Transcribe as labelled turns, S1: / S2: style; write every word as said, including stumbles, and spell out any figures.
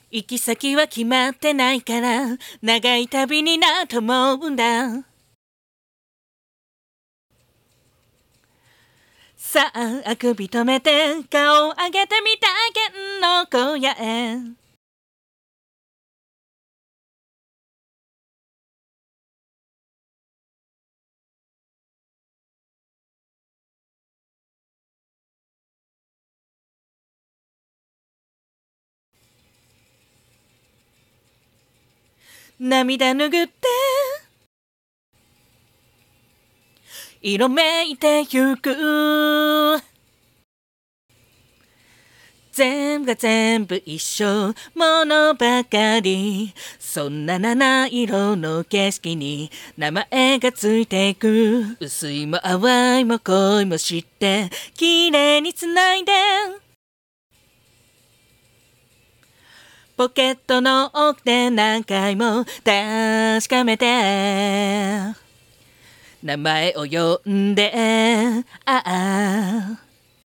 S1: 行き先は決まってないから長い旅になると思うんだ。さああくび止めて顔を上げてみた剣の小屋へ。涙拭って色めいてゆく。全部が全部一緒ものばかり。そんな七色の景色に名前がついていく。薄いも淡いも濃いも知って綺麗につないで。ポケットの奥で何回も確かめて名前を呼んで、ああ